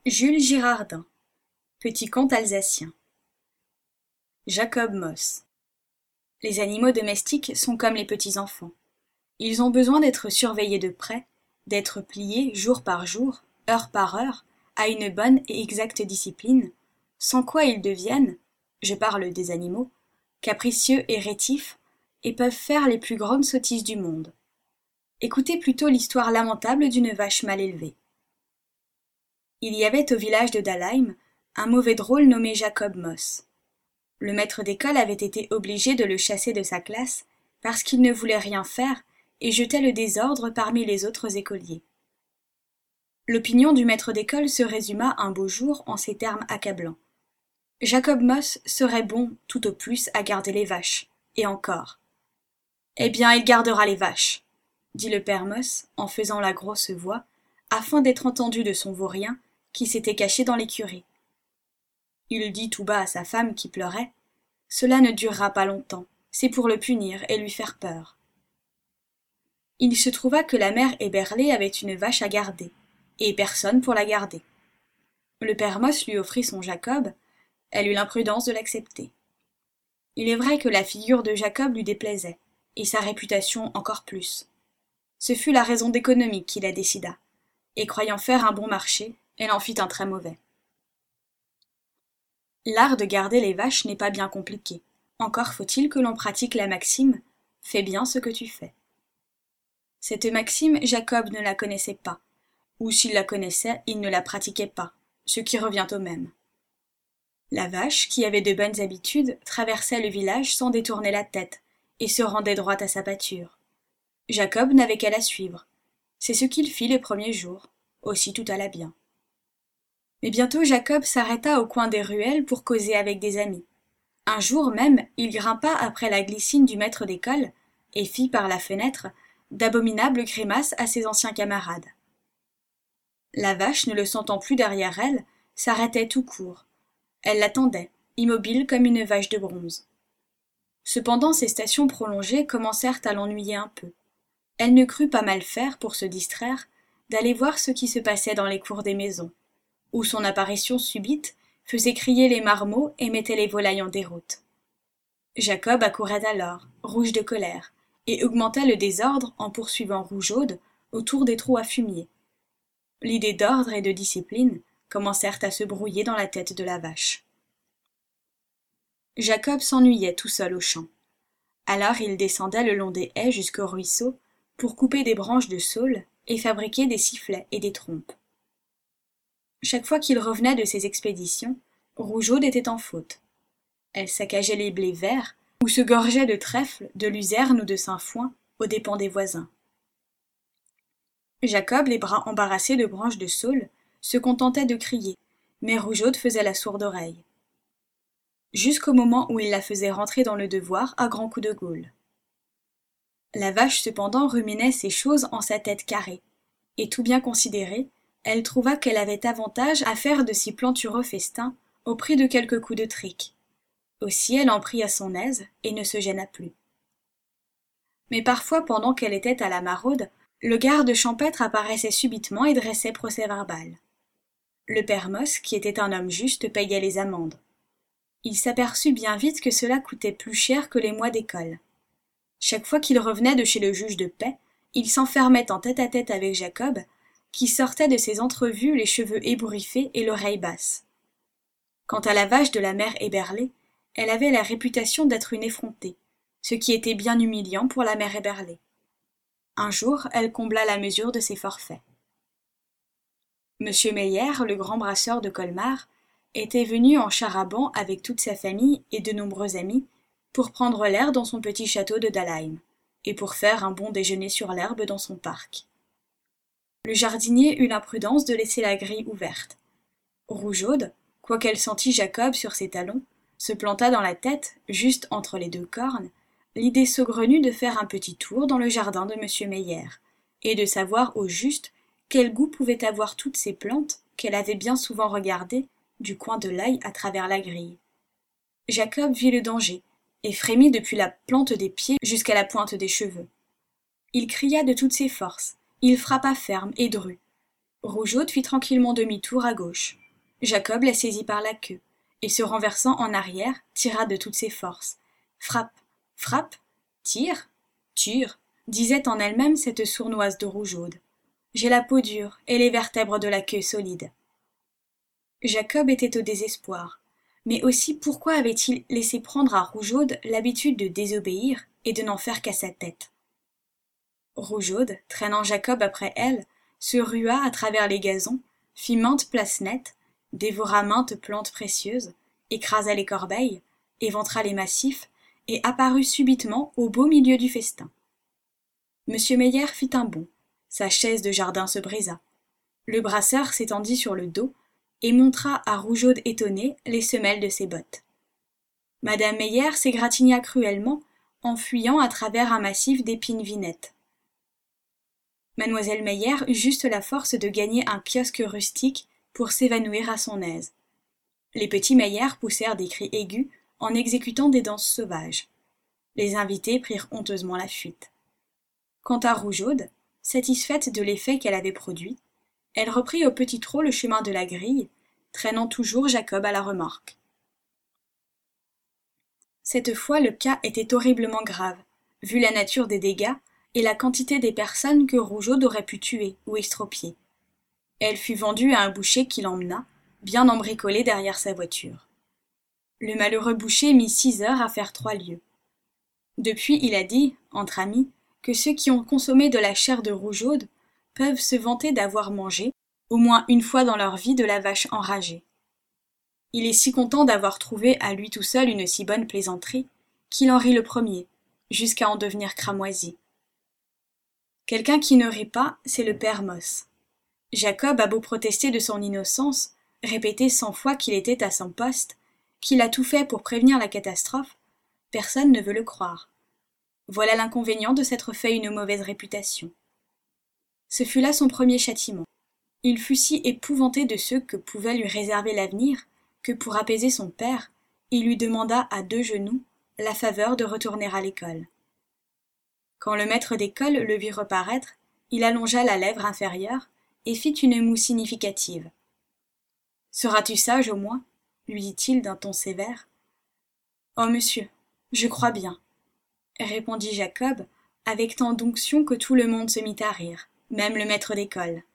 Jules Girardin, Petit conte alsacien. Jacob Moss. Les animaux domestiques sont comme les petits enfants. Ils ont besoin d'être surveillés de près, d'être pliés jour par jour, heure par heure, à une bonne et exacte discipline, sans quoi ils deviennent, je parle des animaux, capricieux et rétifs, et peuvent faire les plus grandes sottises du monde. Écoutez plutôt l'histoire lamentable d'une vache mal élevée. Il y avait au village de Dalheim un mauvais drôle nommé Jacob Moss. Le maître d'école avait été obligé de le chasser de sa classe parce qu'il ne voulait rien faire et jetait le désordre parmi les autres écoliers. L'opinion du maître d'école se résuma un beau jour en ces termes accablants. Jacob Moss serait bon, tout au plus, à garder les vaches, et encore. Eh bien, il gardera les vaches, dit le père Moss en faisant la grosse voix, afin d'être entendu de son vaurien, qui s'était caché dans l'écurie. Il dit tout bas à sa femme qui pleurait. Cela ne durera pas longtemps, c'est pour le punir et lui faire peur. Il se trouva que la mère Éberlé avait une vache à garder, et personne pour la garder. Le père Moss lui offrit son Jacob, elle eut l'imprudence de l'accepter. Il est vrai que la figure de Jacob lui déplaisait, et sa réputation encore plus. Ce fut la raison d'économie qui la décida, et croyant faire un bon marché, elle en fit un très mauvais. L'art de garder les vaches n'est pas bien compliqué. Encore faut-il que l'on pratique la maxime « fais bien ce que tu fais ». Cette maxime, Jacob ne la connaissait pas, ou s'il la connaissait, il ne la pratiquait pas, ce qui revient au même. La vache, qui avait de bonnes habitudes, traversait le village sans détourner la tête, et se rendait droite à sa pâture. Jacob n'avait qu'à la suivre. C'est ce qu'il fit les premiers jours. Aussi tout alla bien. Mais bientôt Jacob s'arrêta au coin des ruelles pour causer avec des amis. Un jour même, il grimpa après la glycine du maître d'école et fit par la fenêtre d'abominables grimaces à ses anciens camarades. La vache, ne le sentant plus derrière elle, s'arrêtait tout court. Elle l'attendait, immobile comme une vache de bronze. Cependant, ces stations prolongées commencèrent à l'ennuyer un peu. Elle ne crut pas mal faire, pour se distraire, d'aller voir ce qui se passait dans les cours des maisons, où son apparition subite faisait crier les marmots et mettait les volailles en déroute. Jacob accourait alors, rouge de colère, et augmentait le désordre en poursuivant Rougeaude autour des trous à fumier. L'idée d'ordre et de discipline commencèrent à se brouiller dans la tête de la vache. Jacob s'ennuyait tout seul au champ. Alors il descendait le long des haies jusqu'au ruisseau pour couper des branches de saule et fabriquer des sifflets et des trompes. Chaque fois qu'il revenait de ses expéditions, Rougeaude était en faute. Elle saccageait les blés verts ou se gorgeait de trèfle, de luzerne ou de sainfoin aux dépens des voisins. Jacob, les bras embarrassés de branches de saule, se contentait de crier, mais Rougeaude faisait la sourde oreille. Jusqu'au moment où il la faisait rentrer dans le devoir à grands coups de gaule. La vache cependant ruminait ces choses en sa tête carrée, et tout bien considéré, elle trouva qu'elle avait avantage à faire de si plantureux festins au prix de quelques coups de trique. Aussi elle en prit à son aise et ne se gêna plus. Mais parfois, pendant qu'elle était à la maraude, le garde champêtre apparaissait subitement et dressait procès-verbal. Le père Moss, qui était un homme juste, payait les amendes. Il s'aperçut bien vite que cela coûtait plus cher que les mois d'école. Chaque fois qu'il revenait de chez le juge de paix, il s'enfermait en tête-à-tête avec Jacob, qui sortait de ses entrevues les cheveux ébouriffés et l'oreille basse. Quant à la vache de la mère Éberlé, elle avait la réputation d'être une effrontée, ce qui était bien humiliant pour la mère Éberlé. Un jour, elle combla la mesure de ses forfaits. Monsieur Meyer, le grand brasseur de Colmar, était venu en char-à-banc avec toute sa famille et de nombreux amis pour prendre l'air dans son petit château de Dalheim et pour faire un bon déjeuner sur l'herbe dans son parc. Le jardinier eut l'imprudence de laisser la grille ouverte. Rougeaude, quoiqu'elle sentît Jacob sur ses talons, se planta dans la tête, juste entre les deux cornes, l'idée saugrenue de faire un petit tour dans le jardin de monsieur Meyer, et de savoir au juste quel goût pouvaient avoir toutes ces plantes qu'elle avait bien souvent regardées du coin de l'œil à travers la grille. Jacob vit le danger, et frémit depuis la plante des pieds jusqu'à la pointe des cheveux. Il cria de toutes ses forces, il frappa ferme et dru. Rougeaude fit tranquillement demi-tour à gauche. Jacob la saisit par la queue, et se renversant en arrière, tira de toutes ses forces. Frappe, frappe, tire, tire, disait en elle-même cette sournoise de Rougeaude. J'ai la peau dure et les vertèbres de la queue solides. Jacob était au désespoir, mais aussi pourquoi avait-il laissé prendre à Rougeaude l'habitude de désobéir et de n'en faire qu'à sa tête? Rougeaude, traînant Jacob après elle, se rua à travers les gazons, fit maintes places nettes, dévora maintes plantes précieuses, écrasa les corbeilles, éventra les massifs, et apparut subitement au beau milieu du festin. Monsieur Meyer fit un bond, sa chaise de jardin se brisa. Le brasseur s'étendit sur le dos et montra à Rougeaude étonnée les semelles de ses bottes. Madame Meyer s'égratigna cruellement en fuyant à travers un massif d'épines vinettes. Mademoiselle Meyer eut juste la force de gagner un kiosque rustique pour s'évanouir à son aise. Les petits Meyer poussèrent des cris aigus en exécutant des danses sauvages. Les invités prirent honteusement la fuite. Quant à Rougeaude, satisfaite de l'effet qu'elle avait produit, elle reprit au petit trot le chemin de la grille, traînant toujours Jacob à la remorque. Cette fois le cas était horriblement grave, vu la nature des dégâts et la quantité des personnes que Rougeaude aurait pu tuer ou extropier. Elle fut vendue à un boucher qui l'emmena, bien embricolée derrière sa voiture. Le malheureux boucher mit 6 heures à faire 3 lieues. Depuis, il a dit, entre amis, que ceux qui ont consommé de la chair de Rougeaude peuvent se vanter d'avoir mangé, au moins une fois dans leur vie, de la vache enragée. Il est si content d'avoir trouvé à lui tout seul une si bonne plaisanterie, qu'il en rit le premier, jusqu'à en devenir cramoisi. Quelqu'un qui ne rit pas, c'est le père Moss. Jacob a beau protester de son innocence, répéter 100 fois qu'il était à son poste, qu'il a tout fait pour prévenir la catastrophe, personne ne veut le croire. Voilà l'inconvénient de s'être fait une mauvaise réputation. Ce fut là son premier châtiment. Il fut si épouvanté de ceux que pouvait lui réserver l'avenir, que pour apaiser son père, il lui demanda à 2 genoux la faveur de retourner à l'école. Quand le maître d'école le vit reparaître, il allongea la lèvre inférieure et fit une moue significative. « Seras-tu sage au moins ?» lui dit-il d'un ton sévère. « Oh, monsieur, je crois bien, » répondit Jacob avec tant d'onction que tout le monde se mit à rire, même le maître d'école.